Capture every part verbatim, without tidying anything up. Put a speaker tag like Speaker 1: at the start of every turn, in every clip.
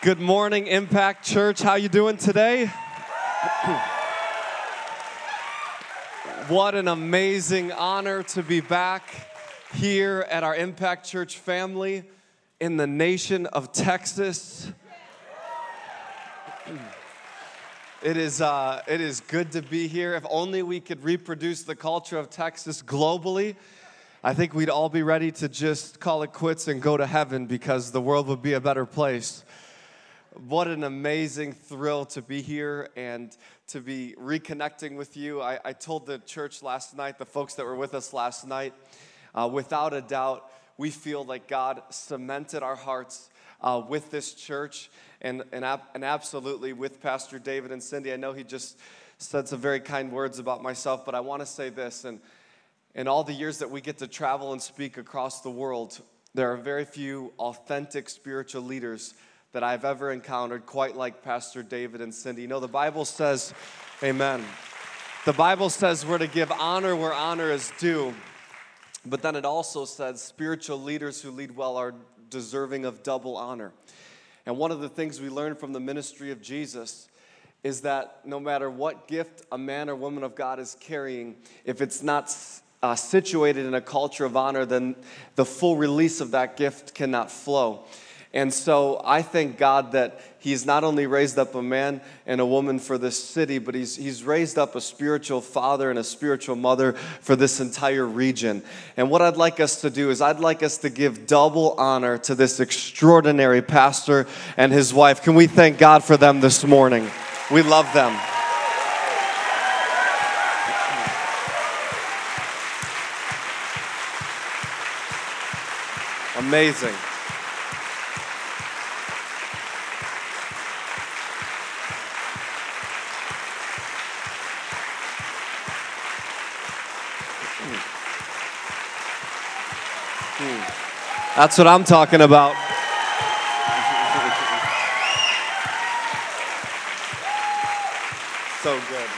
Speaker 1: Good morning, Impact Church. How you doing today? What an amazing honor to be back here at our Impact Church family in the nation of Texas. It is, uh, it is good to be here. If only we could reproduce the culture of Texas globally, I think we'd all be ready to just call it quits and go to heaven because the world would be a better place. What an amazing thrill to be here and to be reconnecting with you. I, I told the church last night, the folks that were with us last night, uh, without a doubt, we feel like God cemented our hearts uh, with this church and, and, and absolutely with Pastor David and Cindy. I know he just said some very kind words about myself, but I want to say this. And in all the years that we get to travel and speak across the world, there are very few authentic spiritual leaders that I've ever encountered, quite like Pastor David and Cindy. You know, the Bible says, amen, the Bible says we're to give honor where honor is due, but then it also says spiritual leaders who lead well are deserving of double honor. And one of the things we learned from the ministry of Jesus is that no matter what gift a man or woman of God is carrying, if it's not uh, situated in a culture of honor, then the full release of that gift cannot flow. And so I thank God that he's not only raised up a man and a woman for this city, but he's, he's raised up a spiritual father and a spiritual mother for this entire region. And what I'd like us to do is I'd like us to give double honor to this extraordinary pastor and his wife. Can we thank God for them this morning? We love them. Amazing. That's what I'm talking about. So good.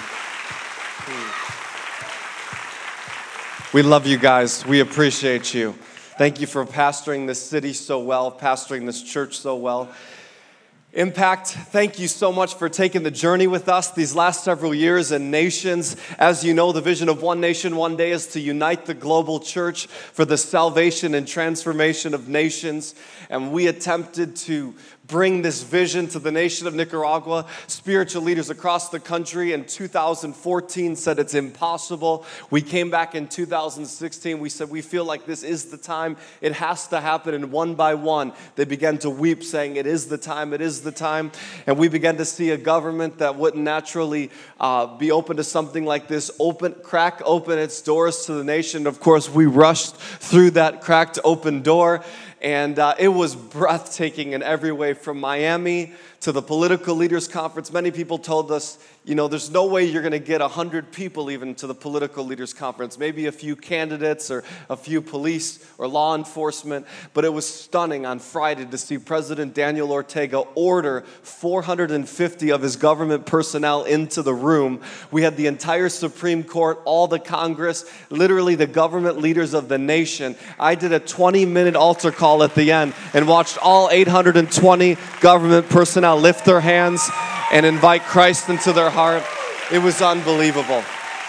Speaker 1: We love you guys. We appreciate you. Thank you for pastoring this city so well, pastoring this church so well. Impact, thank you so much for taking the journey with us these last several years and nations. As you know, the vision of One Nation, One Day is to unite the global church for the salvation and transformation of nations. And we attempted to bring this vision to the nation of Nicaragua. Spiritual leaders across the country in two thousand fourteen said it's impossible. We came back in two thousand sixteen. We said we feel like this is the time. It has to happen. And one by one, they began to weep, saying it is the time, it is the time. And we began to see a government that wouldn't naturally uh, be open to something like this, open, crack open its doors to the nation. Of course, we rushed through that cracked open door. And uh, it was breathtaking in every way, from Miami to the political leaders conference. Many people told us, you know, there's no way you're going to get one hundred people even to the political leaders conference. Maybe a few candidates or a few police or law enforcement. But it was stunning on Friday to see President Daniel Ortega order four hundred fifty of his government personnel into the room. We had the entire Supreme Court, all the Congress, literally the government leaders of the nation. I did a twenty-minute altar call at the end and watched all eight hundred twenty government personnel lift their hands and invite Christ into their heart. It was unbelievable.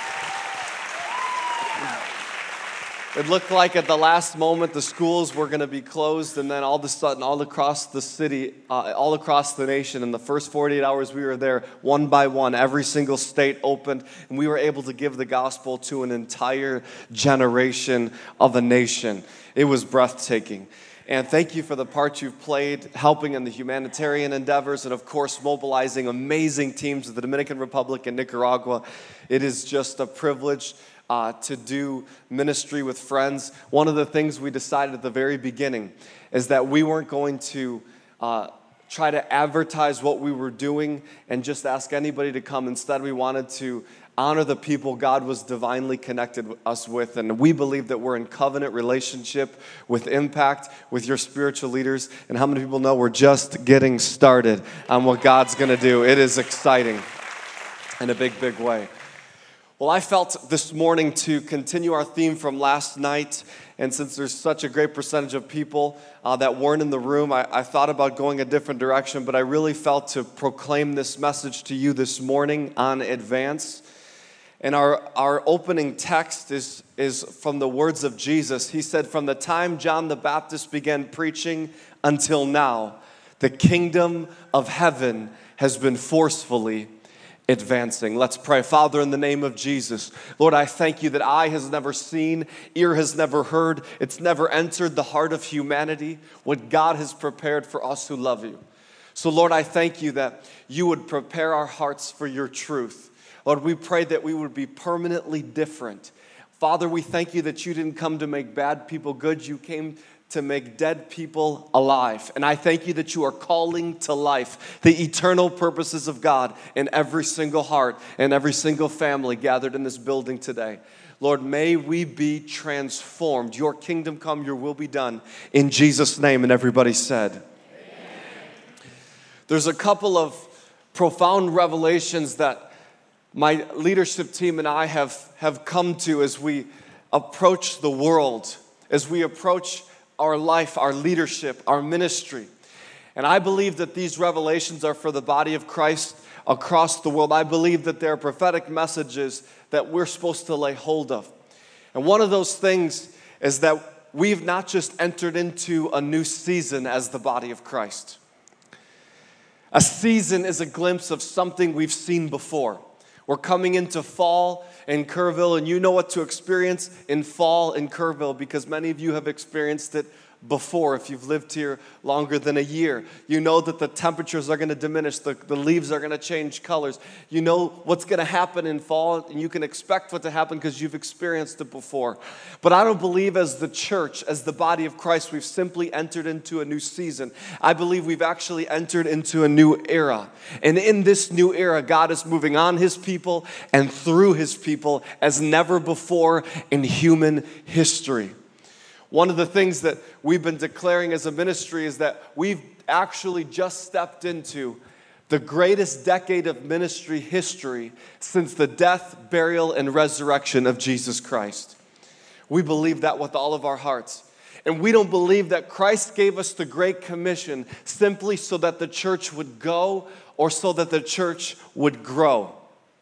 Speaker 1: It looked like at the last moment the schools were going to be closed, and then all of a sudden, all across the city, uh, all across the nation, in the first forty-eight hours we were there, one by one, every single state opened, and we were able to give the gospel to an entire generation of a nation. It was breathtaking. And thank you for the part you've played, helping in the humanitarian endeavors, and of course, mobilizing amazing teams of the Dominican Republic and Nicaragua. It is just a privilege uh, to do ministry with friends. One of the things we decided at the very beginning is that we weren't going to uh, try to advertise what we were doing and just ask anybody to come. Instead, we wanted to honor the people God was divinely connected us with. And we believe that we're in covenant relationship with Impact, with your spiritual leaders. And how many people know we're just getting started on what God's going to do? It is exciting in a big, big way. Well, I felt this morning to continue our theme from last night, and since there's such a great percentage of people uh, that weren't in the room, I, I thought about going a different direction, but I really felt to proclaim this message to you this morning on Advance. And our, our opening text is, is from the words of Jesus. He said, "From the time John the Baptist began preaching until now, the kingdom of heaven has been forcefully advancing." Let's pray. Father, in the name of Jesus, Lord, I thank you that eye has never seen, ear has never heard, it's never entered the heart of humanity, what God has prepared for us who love you. So, Lord, I thank you that you would prepare our hearts for your truth. Lord, we pray that we would be permanently different. Father, we thank you that you didn't come to make bad people good, you came to make dead people alive. And I thank you that you are calling to life the eternal purposes of God in every single heart and every single family gathered in this building today. Lord, may we be transformed. Your kingdom come, your will be done. In Jesus' name, and everybody said. Amen. There's a couple of profound revelations that my leadership team and I have, have come to as we approach the world, as we approach our life, our leadership, our ministry. And I believe that these revelations are for the body of Christ across the world. I believe that they're prophetic messages that we're supposed to lay hold of. And one of those things is that we've not just entered into a new season as the body of Christ. A season is a glimpse of something we've seen before. We're coming into fall in Kerrville, and you know what to experience in fall in Kerrville because many of you have experienced it before. If you've lived here longer than a year, you know that the temperatures are going to diminish, the, the leaves are going to change colors. You know what's going to happen in fall, and you can expect what to happen because you've experienced it before. But I don't believe as the church, as the body of Christ, we've simply entered into a new season. I believe we've actually entered into a new era. And in this new era, God is moving on his people and through his people as never before in human history. One of the things that we've been declaring as a ministry is that we've actually just stepped into the greatest decade of ministry history since the death, burial, and resurrection of Jesus Christ. We believe that with all of our hearts. And we don't believe that Christ gave us the Great Commission simply so that the church would go or so that the church would grow.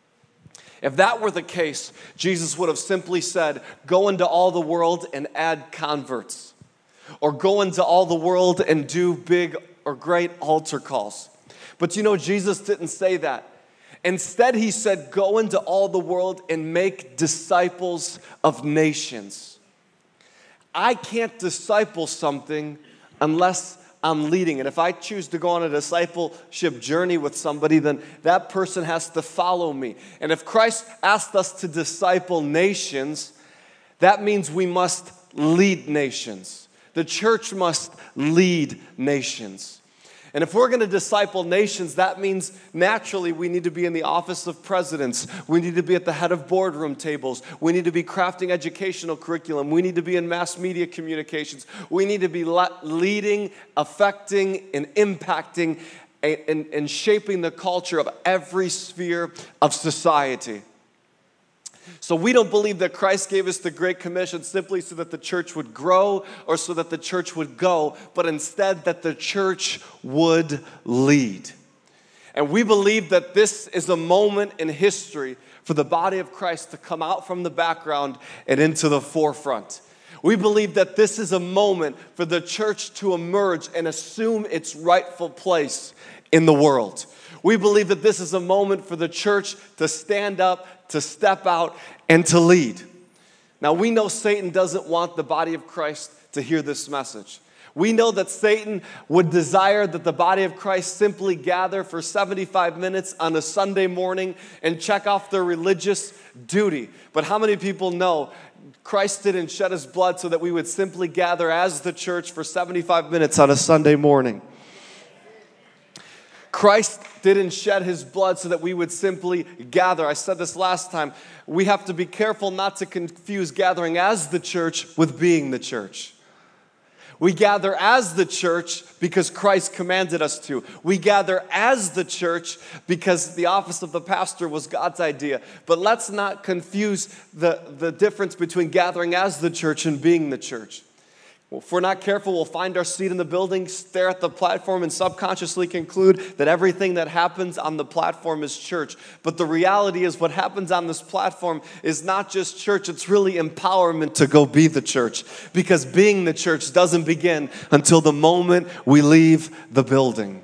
Speaker 1: If that were the case, Jesus would have simply said, "Go into all the world and add converts." Or go into all the world and do big or great altar calls. But you know, Jesus didn't say that. Instead, he said, "Go into all the world and make disciples of nations." I can't disciple something unless I'm leading. And if I choose to go on a discipleship journey with somebody, then that person has to follow me. And if Christ asked us to disciple nations, that means we must lead nations. The church must lead nations. And if we're going to disciple nations, that means naturally we need to be in the office of presidents. We need to be at the head of boardroom tables. We need to be crafting educational curriculum. We need to be in mass media communications. We need to be le- leading, affecting, and impacting and, and, and shaping the culture of every sphere of society. So we don't believe that Christ gave us the Great Commission simply so that the church would grow or so that the church would go, but instead that the church would lead. And we believe that this is a moment in history for the body of Christ to come out from the background and into the forefront. We believe that this is a moment for the church to emerge and assume its rightful place in the world. We believe that this is a moment for the church to stand up, to step out, and to lead. Now, we know Satan doesn't want the body of Christ to hear this message. We know that Satan would desire that the body of Christ simply gather for seventy-five minutes on a Sunday morning and check off their religious duty. But how many people know Christ didn't shed his blood so that we would simply gather as the church for seventy-five minutes on a Sunday morning? Christ didn't shed his blood so that we would simply gather. I said this last time. We have to be careful not to confuse gathering as the church with being the church. We gather as the church because Christ commanded us to. We gather as the church because the office of the pastor was God's idea. But let's not confuse the, the difference between gathering as the church and being the church. Well, if we're not careful, we'll find our seat in the building, stare at the platform, and subconsciously conclude that everything that happens on the platform is church. But the reality is what happens on this platform is not just church, it's really empowerment to go be the church. Because being the church doesn't begin until the moment we leave the building.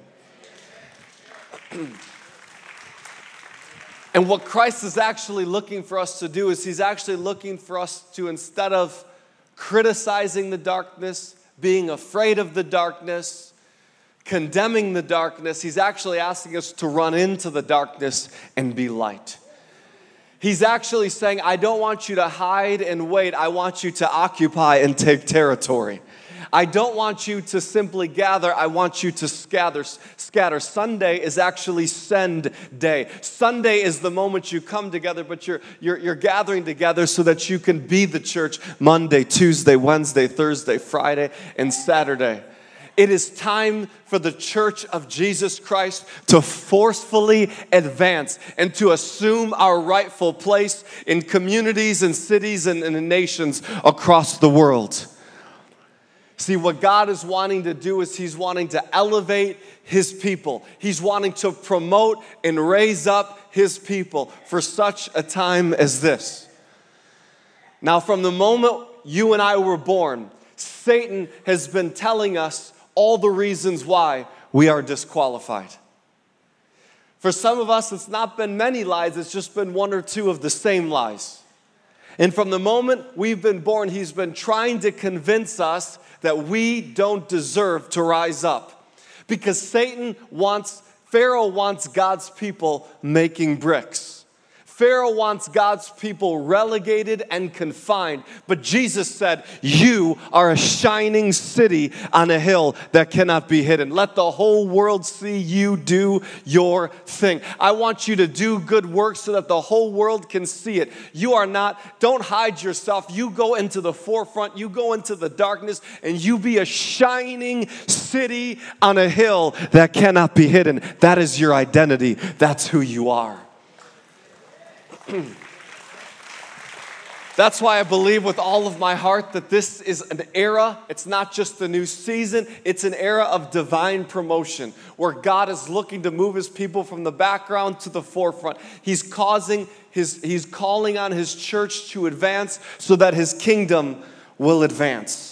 Speaker 1: And what Christ is actually looking for us to do is he's actually looking for us to, instead of criticizing the darkness, being afraid of the darkness, condemning the darkness, he's actually asking us to run into the darkness and be light. He's actually saying, I don't want you to hide and wait. I want you to occupy and take territory. I don't want you to simply gather. I want you to scatter. Scatter. Sunday is actually send day. Sunday is the moment you come together, but you're, you're, you're gathering together so that you can be the church Monday, Tuesday, Wednesday, Thursday, Friday, and Saturday. It is time for the church of Jesus Christ to forcefully advance and to assume our rightful place in communities and cities and, and nations across the world. See, what God is wanting to do is he's wanting to elevate his people. He's wanting to promote and raise up his people for such a time as this. Now, from the moment you and I were born, Satan has been telling us all the reasons why we are disqualified. For some of us, it's not been many lies, it's just been one or two of the same lies. And from the moment we've been born, he's been trying to convince us that we don't deserve to rise up. Because Satan wants, Pharaoh wants God's people making bricks. Pharaoh wants God's people relegated and confined. But Jesus said, you are a shining city on a hill that cannot be hidden. Let the whole world see you do your thing. I want you to do good work so that the whole world can see it. You are not, don't hide yourself. You go into the forefront. You go into the darkness and you be a shining city on a hill that cannot be hidden. That is your identity. That's who you are. That's why I believe with all of my heart that this is an era, it's not just the new season, it's an era of divine promotion where God is looking to move his people from the background to the forefront. He's causing his, he's calling on his church to advance so that his kingdom will advance.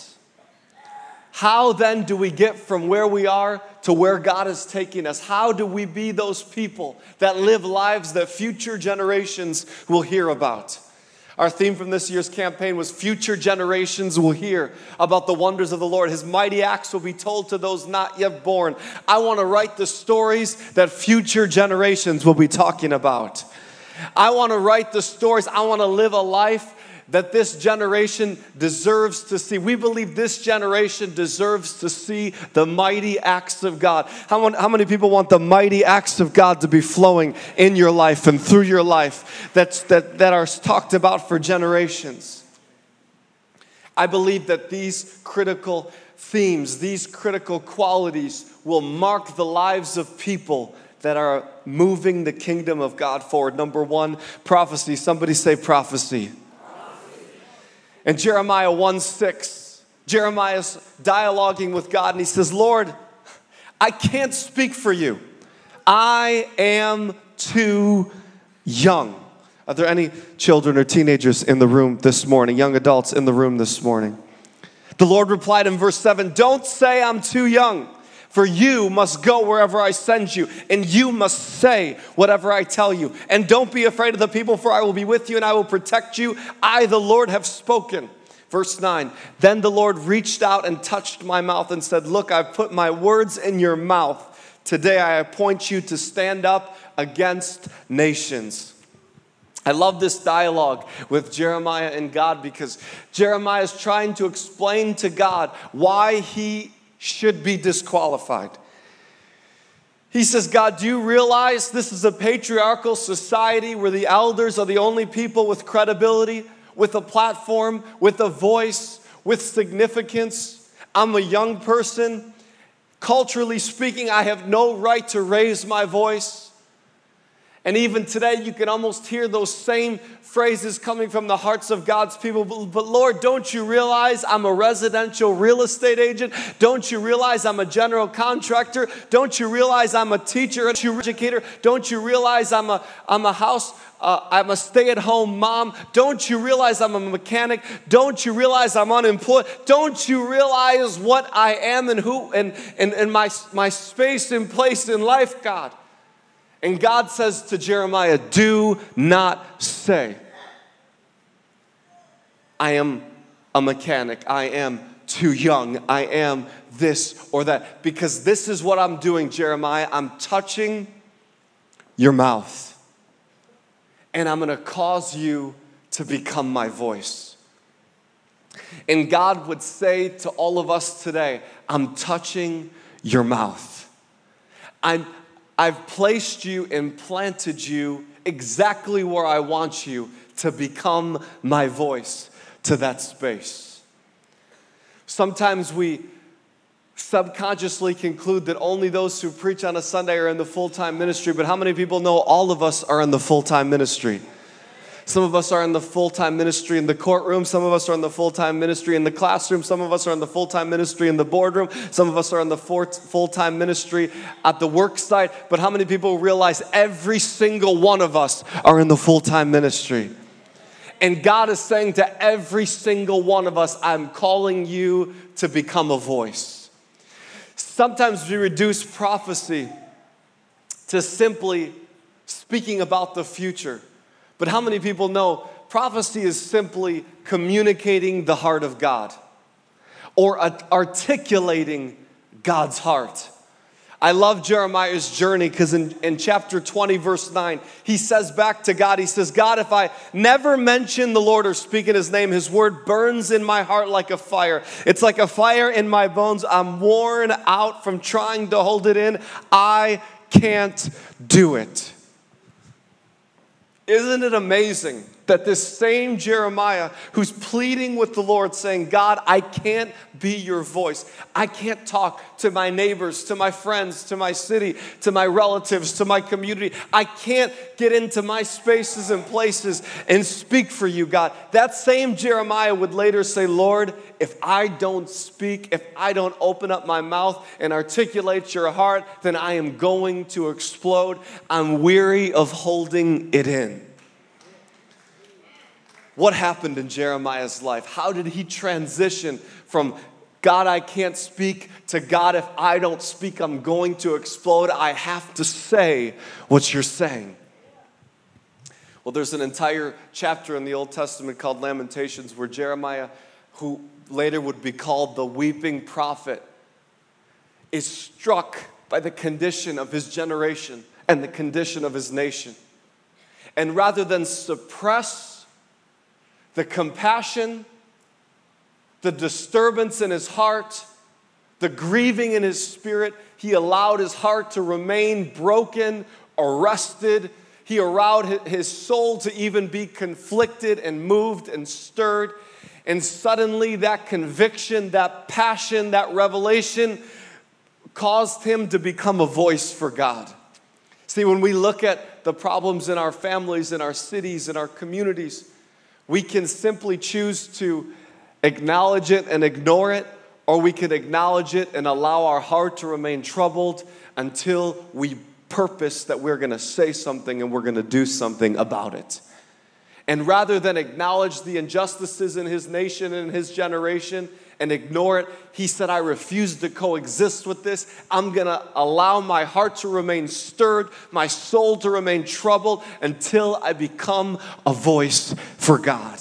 Speaker 1: How then do we get from where we are to where God is taking us? How do we be those people that live lives that future generations will hear about? Our theme from this year's campaign was future generations will hear about the wonders of the Lord. His mighty acts will be told to those not yet born. I want to write the stories that future generations will be talking about. I want to write the stories. I want to live a life that this generation deserves to see. We believe this generation deserves to see the mighty acts of God. How many, how many people want the mighty acts of God to be flowing in your life and through your life that's, that, that are talked about for generations? I believe that these critical themes, these critical qualities will mark the lives of people that are moving the kingdom of God forward. Number one, prophecy. Somebody say prophecy. In Jeremiah one six, Jeremiah's dialoguing with God and he says, Lord, I can't speak for you. I am too young. Are there any children or teenagers in the room this morning, young adults in the room this morning? The Lord replied in verse seven, don't say I'm too young, for you must go wherever I send you, and you must say whatever I tell you. And don't be afraid of the people, for I will be with you, and I will protect you. I, the Lord, have spoken. Verse nine, then the Lord reached out and touched my mouth and said, look, I've put my words in your mouth. Today I appoint you to stand up against nations. I love this dialogue with Jeremiah and God because Jeremiah is trying to explain to God why he should be disqualified. He says, God, do you realize this is a patriarchal society where the elders are the only people with credibility, with a platform, with a voice, with significance? I'm a young person. Culturally speaking, I have no right to raise my voice. And even today, you can almost hear those same phrases coming from the hearts of God's people. But, but Lord, don't you realize I'm a residential real estate agent? Don't you realize I'm a general contractor? Don't you realize I'm a teacher, an educator? Don't you realize I'm a, I'm a house, uh, I'm a stay-at-home mom? Don't you realize I'm a mechanic? Don't you realize I'm unemployed? Don't you realize what I am and who and, and, and my, my space and place in life, God? And God says to Jeremiah, do not say, I am a mechanic, I am too young, I am this or that. Because this is what I'm doing, Jeremiah. I'm touching your mouth. And I'm going to cause you to become my voice. And God would say to all of us today, I'm touching your mouth. I'm I've placed you and planted you exactly where I want you to become my voice to that space. Sometimes we subconsciously conclude that only those who preach on a Sunday are in the full-time ministry, but how many people know all of us are in the full-time ministry? Some of us are in the full-time ministry in the courtroom. Some of us are in the full-time ministry in the classroom. Some of us are in the full-time ministry in the boardroom. Some of us are in the full-time ministry at the work site. But how many people realize every single one of us are in the full-time ministry? And God is saying to every single one of us, I'm calling you to become a voice. Sometimes we reduce prophecy to simply speaking about the future. But how many people know prophecy is simply communicating the heart of God or articulating God's heart? I love Jeremiah's journey because in, in chapter twenty, verse nine, he says back to God, he says, God, if I never mention the Lord or speak in his name, his word burns in my heart like a fire. It's like a fire in my bones. I'm worn out from trying to hold it in. I can't do it. Isn't it amazing that this same Jeremiah who's pleading with the Lord saying, God, I can't be your voice. I can't talk to my neighbors, to my friends, to my city, to my relatives, to my community. I can't get into my spaces and places and speak for you, God. That same Jeremiah would later say, Lord, if I don't speak, if I don't open up my mouth and articulate your heart, then I am going to explode. I'm weary of holding it in. What happened in Jeremiah's life? How did he transition from God, I can't speak, to God, if I don't speak, I'm going to explode. I have to say what you're saying. Well, there's an entire chapter in the Old Testament called Lamentations where Jeremiah, who later would be called the weeping prophet, is struck by the condition of his generation and the condition of his nation. And rather than suppress the compassion, the disturbance in his heart, the grieving in his spirit, he allowed his heart to remain broken, arrested. He allowed his soul to even be conflicted and moved and stirred. And suddenly that conviction, that passion, that revelation caused him to become a voice for God. See, when we look at the problems in our families, in our cities, in our communities, we can simply choose to acknowledge it and ignore it, or we can acknowledge it and allow our heart to remain troubled until we purpose that we're going to say something and we're going to do something about it. And rather than acknowledge the injustices in his nation and his generation and ignore it, he said, I refuse to coexist with this. I'm going to allow my heart to remain stirred, my soul to remain troubled until I become a voice for God.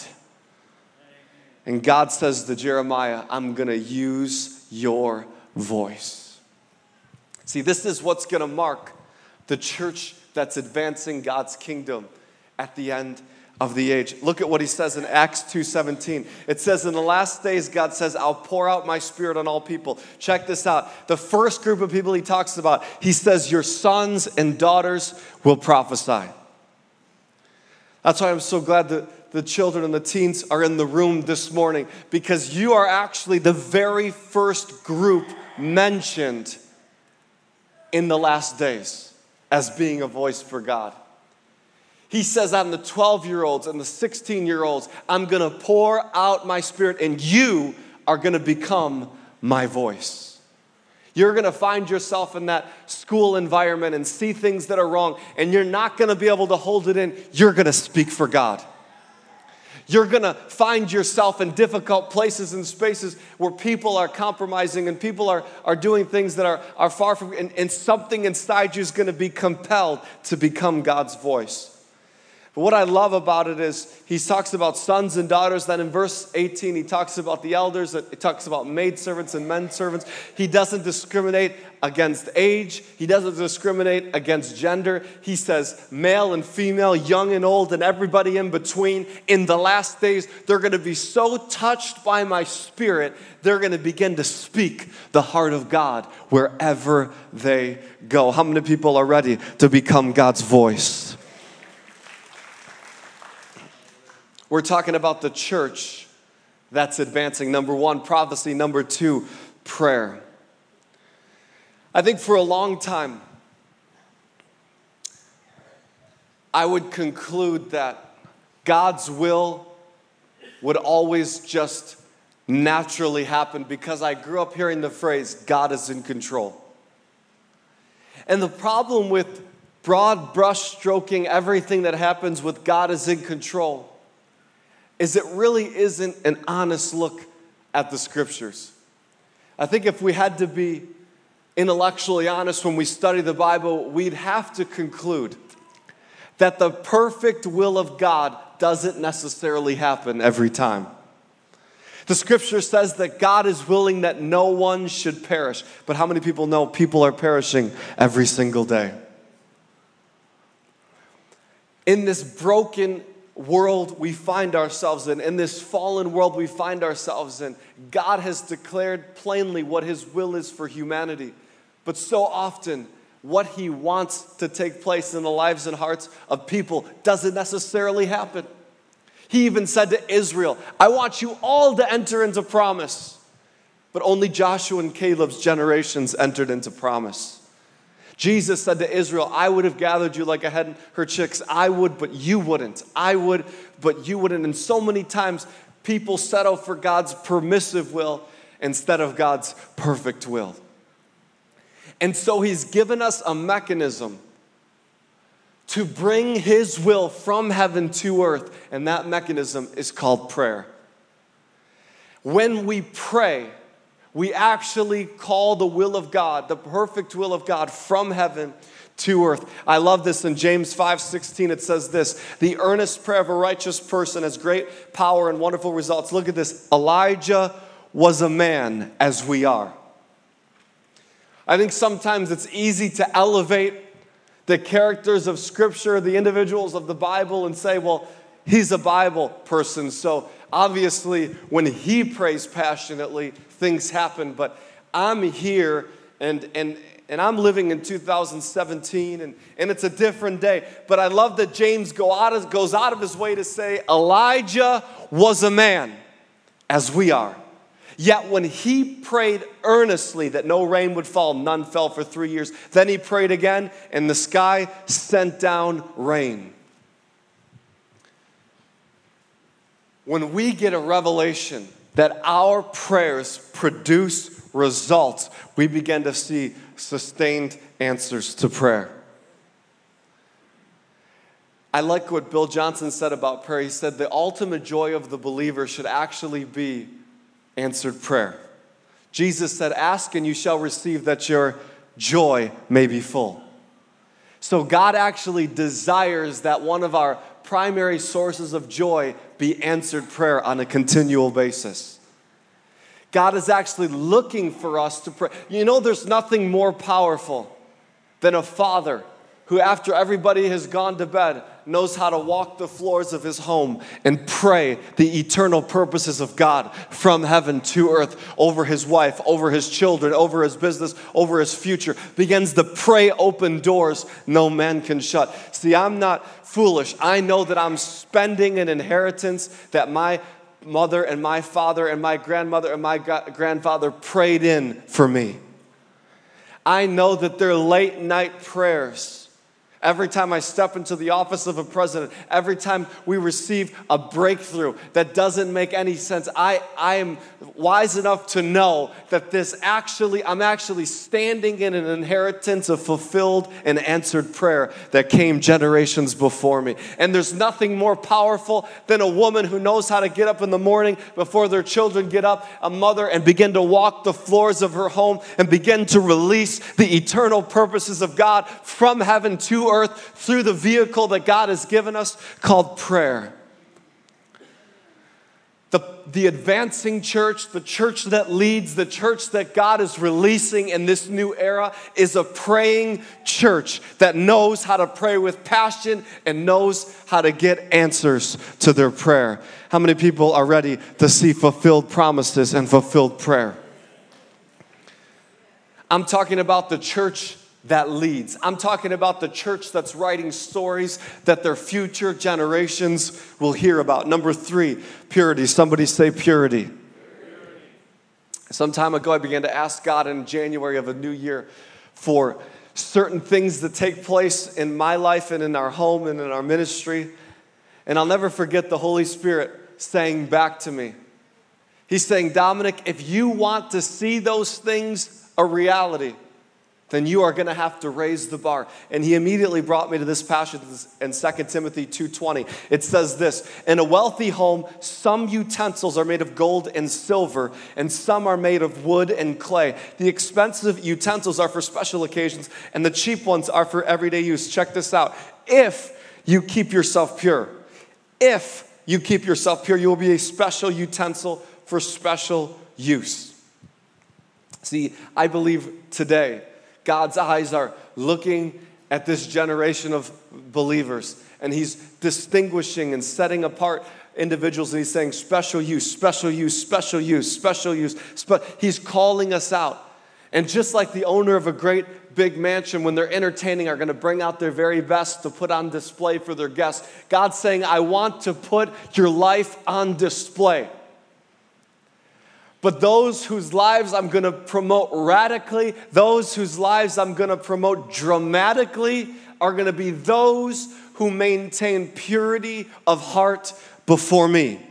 Speaker 1: And God says to Jeremiah, I'm going to use your voice. See, this is what's going to mark the church that's advancing God's kingdom at the end of the age. Look at what he says in Acts two seventeen. It says, in the last days, God says, I'll pour out my spirit on all people. Check this out. The first group of people he talks about, he says, your sons and daughters will prophesy. That's why I'm so glad that the children and the teens are in the room this morning, because you are actually the very first group mentioned in the last days as being a voice for God. He says, on the twelve-year-olds and the sixteen-year-olds, I'm going to pour out my Spirit, and you are going to become my voice. You're going to find yourself in that school environment and see things that are wrong, and you're not going to be able to hold it in. You're going to speak for God. You're going to find yourself in difficult places and spaces where people are compromising and people are, are doing things that are, are far from, and, and something inside you is going to be compelled to become God's voice. But what I love about it is he talks about sons and daughters. Then in verse eighteen, he talks about the elders. He talks about maidservants and menservants. He doesn't discriminate against age. He doesn't discriminate against gender. He says male and female, young and old, and everybody in between. In the last days, they're going to be so touched by my Spirit, they're going to begin to speak the heart of God wherever they go. How many people are ready to become God's voice? We're talking about the church that's advancing. Number one, prophecy. Number two, prayer. I think for a long time, I would conclude that God's will would always just naturally happen because I grew up hearing the phrase, God is in control. And the problem with broad brush stroking everything that happens with God is in control is it really isn't an honest look at the scriptures. I think if we had to be intellectually honest when we study the Bible, we'd have to conclude that the perfect will of God doesn't necessarily happen every time. The scripture says that God is willing that no one should perish. But how many people know people are perishing every single day? In this broken world we find ourselves in, in this fallen world we find ourselves in, God has declared plainly what His will is for humanity. But so often, what He wants to take place in the lives and hearts of people doesn't necessarily happen. He even said to Israel, I want you all to enter into promise. But only Joshua and Caleb's generations entered into promise. Jesus said to Israel, I would have gathered you like a hen her chicks. I would, but you wouldn't. I would, but you wouldn't. And so many times, people settle for God's permissive will instead of God's perfect will. And so He's given us a mechanism to bring His will from heaven to earth, and that mechanism is called prayer. When we pray, we actually call the will of God, the perfect will of God, from heaven to earth. I love this in James five sixteen. It says this, the earnest prayer of a righteous person has great power and wonderful results. Look at this. Elijah was a man as we are. I think sometimes it's easy to elevate the characters of Scripture, the individuals of the Bible, and say, well, he's a Bible person, so obviously when he prays passionately, things happen. But I'm here, and and and I'm living in two thousand seventeen, and, and it's a different day. But I love that James go out of, goes out of his way to say, Elijah was a man, as we are. Yet when he prayed earnestly that no rain would fall, none fell for three years. Then he prayed again, and the sky sent down rain. When we get a revelation that our prayers produce results, we begin to see sustained answers to prayer. I like what Bill Johnson said about prayer. He said the ultimate joy of the believer should actually be answered prayer. Jesus said, ask and you shall receive that your joy may be full. So God actually desires that one of our primary sources of joy be answered prayer on a continual basis. God is actually looking for us to pray. You know, there's nothing more powerful than a father who after everybody has gone to bed knows how to walk the floors of his home and pray the eternal purposes of God from heaven to earth over his wife, over his children, over his business, over his future, begins to pray open doors no man can shut. See, I'm not foolish. I know that I'm spending an inheritance that my mother and my father and my grandmother and my grandfather prayed in for me. I know that their late night prayers, every time I step into the office of a president, every time we receive a breakthrough that doesn't make any sense, I, I am wise enough to know that this actually, I'm actually standing in an inheritance of fulfilled and answered prayer that came generations before me. And there's nothing more powerful than a woman who knows how to get up in the morning before their children get up, a mother, and begin to walk the floors of her home and begin to release the eternal purposes of God from heaven to earth through the vehicle that God has given us called prayer. The, the advancing church, the church that leads, the church that God is releasing in this new era is a praying church that knows how to pray with passion and knows how to get answers to their prayer. How many people are ready to see fulfilled promises and fulfilled prayer? I'm talking about the church that leads. I'm talking about the church that's writing stories that their future generations will hear about. Number three, purity. Somebody say purity. Purity. Some time ago, I began to ask God in January of a new year for certain things that take place in my life and in our home and in our ministry. And I'll never forget the Holy Spirit saying back to me, He's saying, Dominic, if you want to see those things a reality, then you are going to have to raise the bar. And he immediately brought me to this passage in Second Timothy two twenty. It says this, in a wealthy home, some utensils are made of gold and silver, and some are made of wood and clay. The expensive utensils are for special occasions, and the cheap ones are for everyday use. Check this out. If you keep yourself pure, if you keep yourself pure, you will be a special utensil for special use. See, I believe today, God's eyes are looking at this generation of believers, and He's distinguishing and setting apart individuals, and He's saying special use, special use, special use, special use. Spe- He's calling us out. And just like the owner of a great big mansion, when they're entertaining, are going to bring out their very best to put on display for their guests, God's saying, I want to put your life on display. But those whose lives I'm going to promote radically, those whose lives I'm going to promote dramatically, are going to be those who maintain purity of heart before me.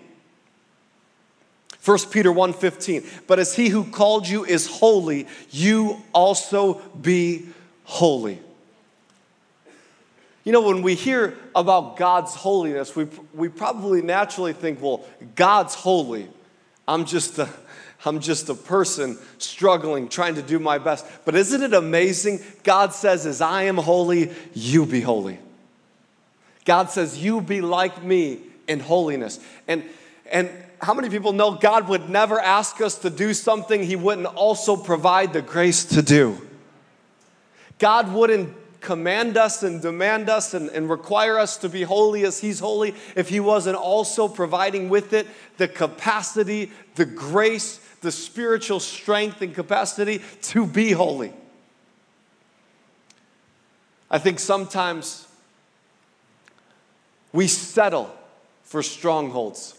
Speaker 1: First Peter one fifteen, but as He who called you is holy, you also be holy. You know, when we hear about God's holiness, we, we probably naturally think, well, God's holy. I'm just a... I'm just a person struggling, trying to do my best. But isn't it amazing? God says, as I am holy, you be holy. God says, you be like me in holiness. And, and how many people know God would never ask us to do something He wouldn't also provide the grace to do? God wouldn't command us and demand us and, and require us to be holy as He's holy if He wasn't also providing with it the capacity, the grace, the spiritual strength and capacity to be holy. I think sometimes we settle for strongholds.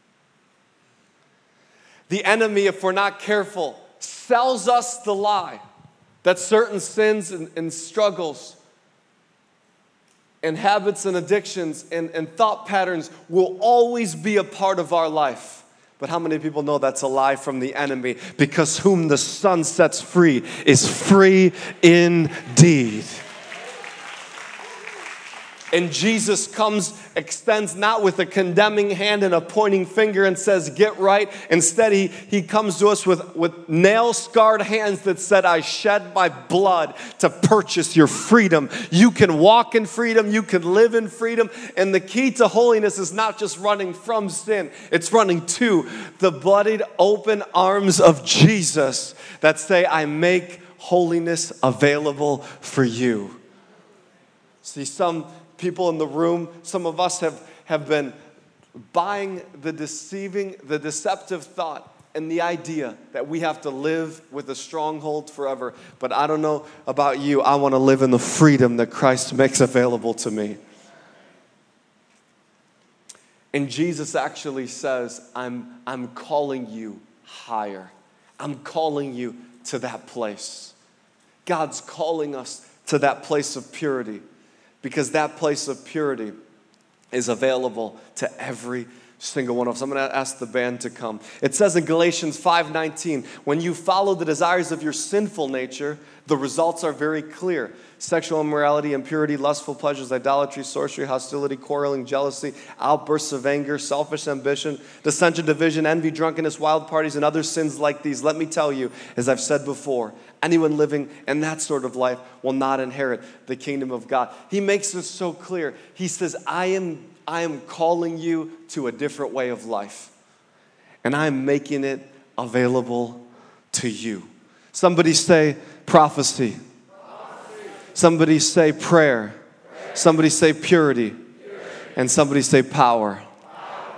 Speaker 1: The enemy, if we're not careful, sells us the lie that certain sins and, and struggles and habits and addictions and, and thought patterns will always be a part of our life. But how many people know that's a lie from the enemy? Because whom the Son sets free is free indeed. And Jesus comes, extends not with a condemning hand and a pointing finger and says, get right. Instead, he, he comes to us with, with nail-scarred hands that said, I shed my blood to purchase your freedom. You can walk in freedom. You can live in freedom. And the key to holiness is not just running from sin. It's running to the bloodied, open arms of Jesus that say, I make holiness available for you. See, some people in the room, some of us have, have been buying the deceiving, the deceptive thought and the idea that we have to live with a stronghold forever. But I don't know about you, I want to live in the freedom that Christ makes available to me. And Jesus actually says, I'm, I'm calling you higher. I'm calling you to that place. God's calling us to that place of purity, because that place of purity is available to every single one of us. I'm going to ask the band to come. It says in Galatians five nineteen, when you follow the desires of your sinful nature, the results are very clear. Sexual immorality, impurity, lustful pleasures, idolatry, sorcery, hostility, quarreling, jealousy, outbursts of anger, selfish ambition, dissension, division, envy, drunkenness, wild parties, and other sins like these. Let me tell you, as I've said before, anyone living in that sort of life will not inherit the kingdom of God. He makes this so clear. He says, I am, I am calling you to a different way of life, and I'm making it available to you. Somebody say prophecy. Somebody say prayer. prayer. Somebody say purity. purity. And somebody say power. power.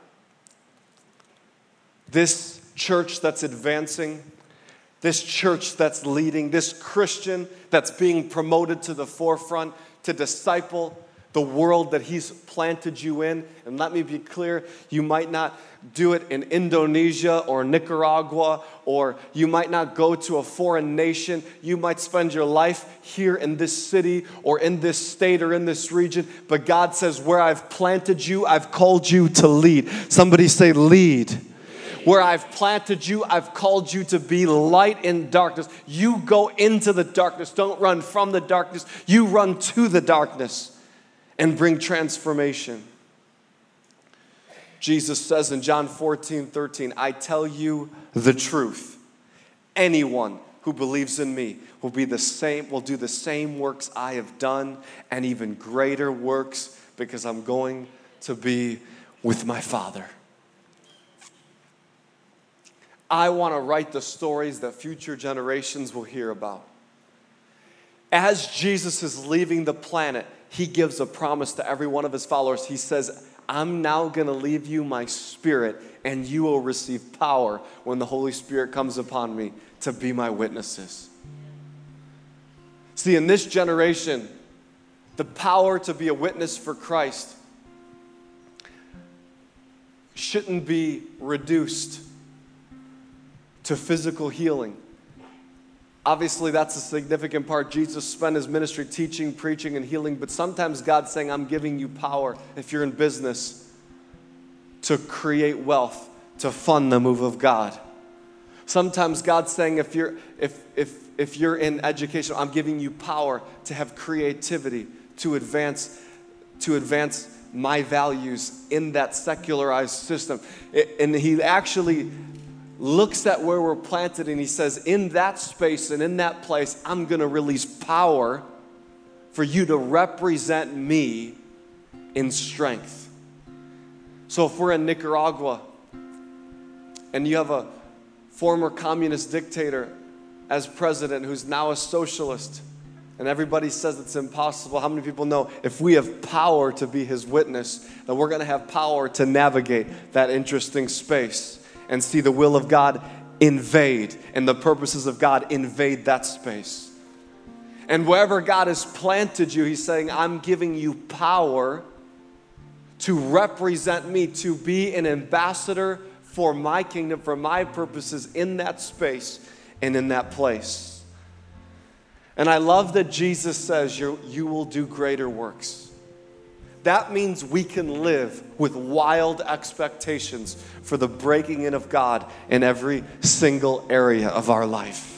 Speaker 1: This church that's advancing, this church that's leading, this Christian that's being promoted to the forefront to disciple the world that he's planted you in. And let me be clear, you might not do it in Indonesia or Nicaragua, or you might not go to a foreign nation. You might spend your life here in this city or in this state or in this region. But God says, where I've planted you, I've called you to lead. Somebody say lead. Where I've planted you, I've called you to be light in darkness. You go into the darkness. Don't run from the darkness. You run to the darkness and bring transformation. Jesus says in John fourteen thirteen, I tell you the truth. Anyone who believes in me will be the same, will do the same works I have done, and even greater works, because I'm going to be with my Father. I want to write the stories that future generations will hear about. As Jesus is leaving the planet, he gives a promise to every one of his followers. He says, I'm now going to leave you my Spirit, and you will receive power when the Holy Spirit comes upon me to be my witnesses. See, in this generation, the power to be a witness for Christ shouldn't be reduced to physical healing. Obviously, that's a significant part. Jesus spent his ministry teaching, preaching, and healing, but sometimes God's saying, I'm giving you power, if you're in business, to create wealth, to fund the move of God. Sometimes God's saying, if you're, if, if, if you're in education, I'm giving you power to have creativity, to advance, to advance my values in that secularized system. It, and he actually looks at where we're planted and he says, in that space and in that place, I'm going to release power for you to represent me in strength. So if we're in Nicaragua and you have a former communist dictator as president who's now a socialist, and everybody says it's impossible, how many people know if we have power to be his witness, that we're going to have power to navigate that interesting space and see the will of God invade and the purposes of God invade that space. And wherever God has planted you, he's saying, I'm giving you power to represent me, to be an ambassador for my kingdom, for my purposes in that space and in that place. And I love that Jesus says you you will do greater works. That means we can live with wild expectations for the breaking in of God in every single area of our life.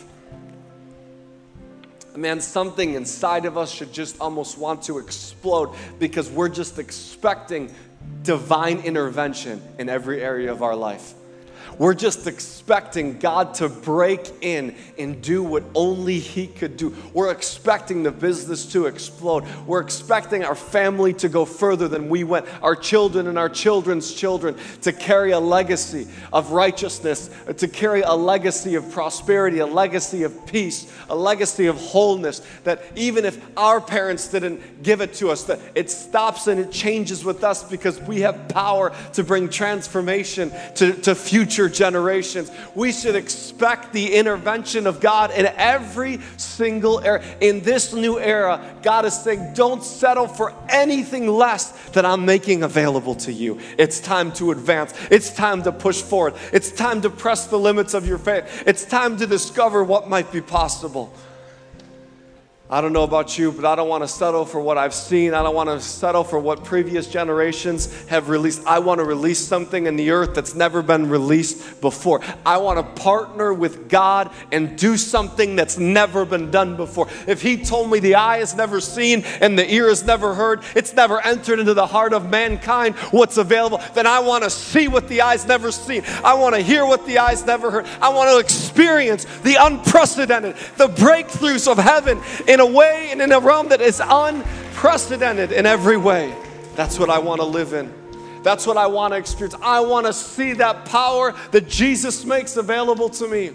Speaker 1: Man, something inside of us should just almost want to explode because we're just expecting divine intervention in every area of our life. We're just expecting God to break in and do what only He could do. We're expecting the business to explode. We're expecting our family to go further than we went, our children and our children's children to carry a legacy of righteousness, to carry a legacy of prosperity, a legacy of peace, a legacy of wholeness, that even if our parents didn't give it to us, that it stops and it changes with us because we have power to bring transformation to, to future generations. We should expect the intervention of God in every single era. In this new era, God is saying, don't settle for anything less than I'm making available to you. It's time to advance. It's time to push forward. It's time to press the limits of your faith. It's time to discover what might be possible. I don't know about you, but I don't want to settle for what I've seen. I don't want to settle for what previous generations have released. I want to release something in the earth that's never been released before. I want to partner with God and do something that's never been done before. If He told me the eye has never seen and the ear has never heard, it's never entered into the heart of mankind what's available, then I want to see what the eye's never seen. I want to hear what the eye's never heard. I want to experience the unprecedented, the breakthroughs of heaven in a way and in a realm that is unprecedented in every way. That's what I want to live in. That's what I want to experience. I want to see that power that Jesus makes available to me.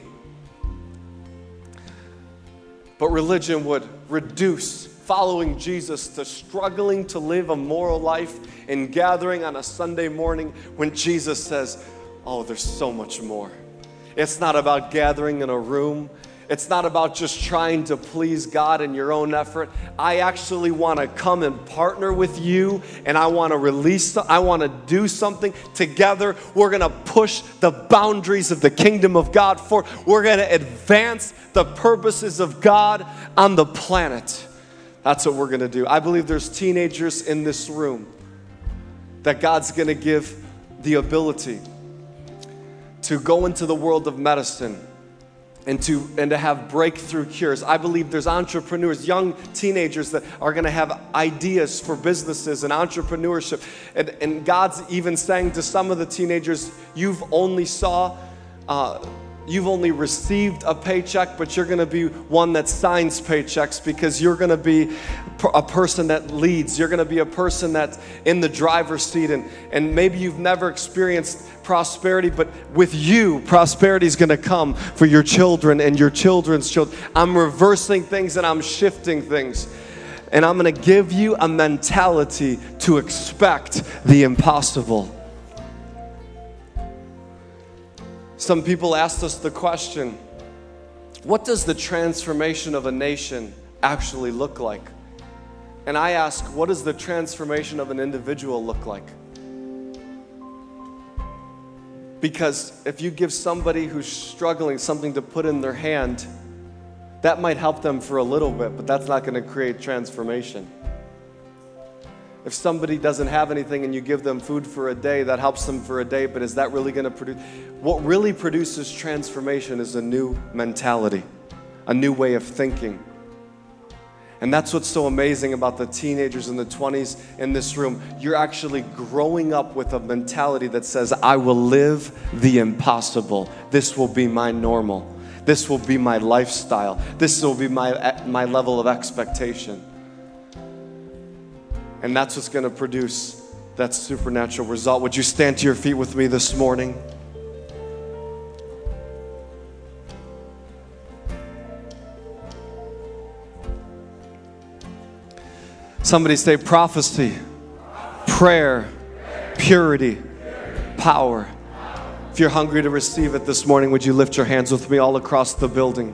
Speaker 1: But religion would reduce following Jesus to struggling to live a moral life and gathering on a Sunday morning when Jesus says, oh, there's so much more. It's not about gathering in a room. It's not about just trying to please God in your own effort. I actually want to come and partner with you, and I want to release, I want to do something together. We're going to push the boundaries of the kingdom of God forward. We're going to advance the purposes of God on the planet. That's what we're going to do. I believe there's teenagers in this room that God's going to give the ability to go into the world of medicine and to and to have breakthrough cures. I believe there's entrepreneurs, young teenagers that are going to have ideas for businesses and entrepreneurship. And, and God's even saying to some of the teenagers, you've only saw, uh, you've only received a paycheck, but you're going to be one that signs paychecks because you're going to be a person that leads. You're going to be a person that's in the driver's seat. And, and maybe you've never experienced prosperity, but with you, prosperity is going to come for your children and your children's children. I'm reversing things and I'm shifting things. And I'm going to give you a mentality to expect the impossible. Some people asked us the question, what does the transformation of a nation actually look like? And I ask, what does the transformation of an individual look like? Because if you give somebody who's struggling something to put in their hand, that might help them for a little bit, but that's not going to create transformation. If somebody doesn't have anything and you give them food for a day, that helps them for a day, but is that really going to produce? What really produces transformation is a new mentality, a new way of thinking. And that's what's so amazing about the teenagers in the twenties in this room. You're actually growing up with a mentality that says, I will live the impossible. This will be my normal. This will be my lifestyle. This will be my, my level of expectation. And that's what's going to produce that supernatural result. Would you stand to your feet with me this morning? Somebody say prophecy, prayer, purity, power. If you're hungry to receive it this morning, would you lift your hands with me all across the building?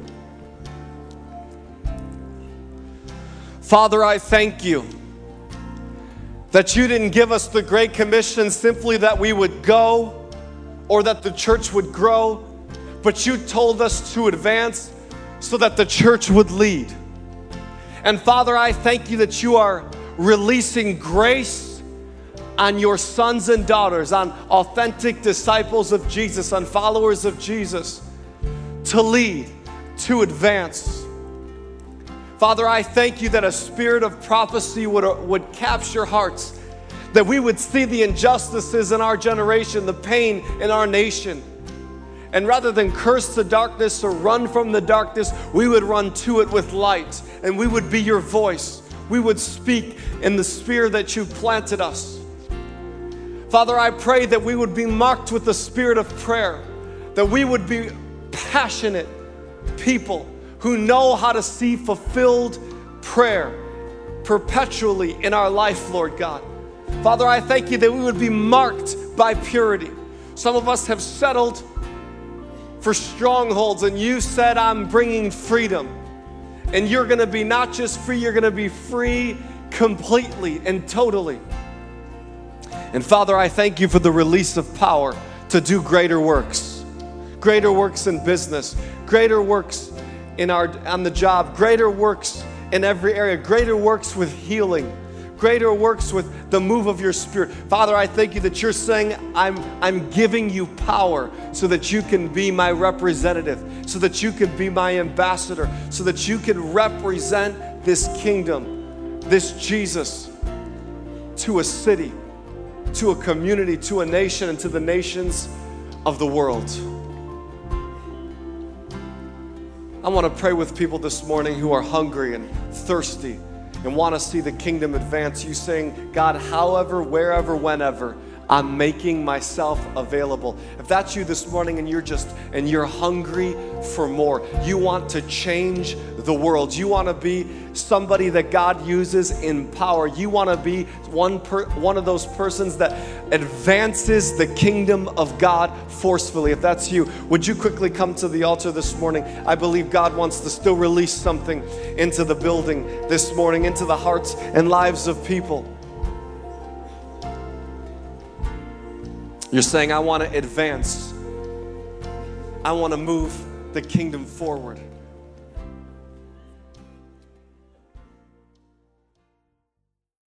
Speaker 1: Father, I thank you that you didn't give us the Great Commission simply that we would go or that the church would grow, but you told us to advance so that the church would lead. And Father, I thank you that you are releasing grace on your sons and daughters, on authentic disciples of Jesus, on followers of Jesus, to lead, to advance. Father, I thank you that a spirit of prophecy would, would capture hearts, that we would see the injustices in our generation, the pain in our nation, And rather than curse the darkness or run from the darkness, we would run to it with light, and we would be your voice. We would speak in the sphere that you planted us. Father, I pray that we would be marked with the spirit of prayer, that we would be passionate people who know how to see fulfilled prayer perpetually in our life, Lord God. Father, I thank you that we would be marked by purity. Some of us have settled for strongholds, and you said, I'm bringing freedom. And you're going to be not just free, you're going to be free completely and totally. And Father, I thank you for the release of power to do greater works. Greater works in business, greater works in our on the job, greater works in every area, greater works with healing, greater works with the move of your Spirit. Father, I thank you that you're saying, I'm, I'm giving you power so that you can be my representative, so that you can be my ambassador, so that you can represent this kingdom, this Jesus, to a city, to a community, to a nation, and to the nations of the world. I want to pray with people this morning who are hungry and thirsty and want to see the kingdom advance. You saying, God, however, wherever, whenever, I'm making myself available. If that's you this morning and you're just, and you're hungry for more, you want to change the world. You want to be somebody that God uses in power. You want to be one, per, one of those persons that advances the kingdom of God forcefully. If that's you, would you quickly come to the altar this morning? I believe God wants to still release something into the building this morning, into the hearts and lives of people. You're saying, I want to advance. I want to move the kingdom forward.